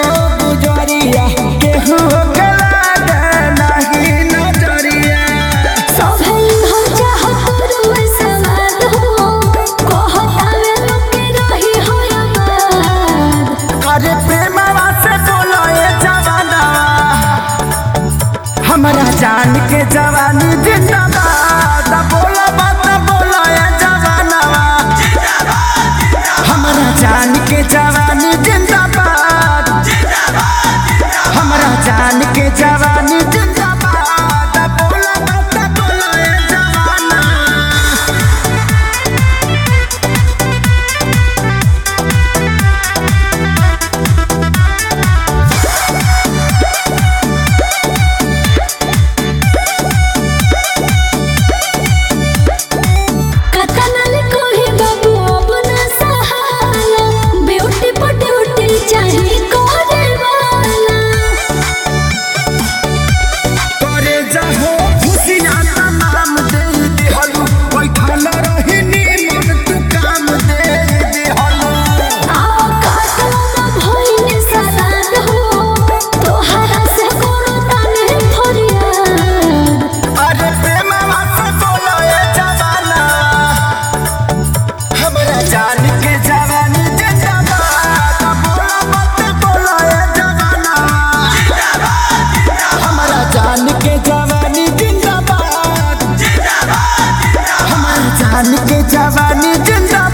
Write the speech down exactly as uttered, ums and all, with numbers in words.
को गुजरिया केहू के लागे नहीं नजरिया सोभल हो चाहत रुए सवाद हो कहतावे लोके रही हो याद अरे प्रेमवा से बोलो ये जवाना हमारा जान के जवानी जिंदाबाद बोलो बात बोलो ये जवाना हमारा जान के जवानी जिंदाबाद हमारा जान के जवानी जिंदाबाद बोलो बात बोलो ये जवाना कतनल कोही बाबू अब न सहाला ब्यूटी पट्यूटी चाहे करे वाला करे जाहो खुशियां तमाम दे दिहलु बैठल रही नीमन तू काम दे दिहलु आओ काटलो न भइने सलाद हो तोहरा से कोनो ताने फरियाद अरे प्रेमवा से बोलो ये जवाना हमारा जान के जवानी जिंदाबाद बोलो मत बोलो ये जवाना हमारा जान के जवानी जिंदाबाद हमारा जान के जवानी जिंदाबाद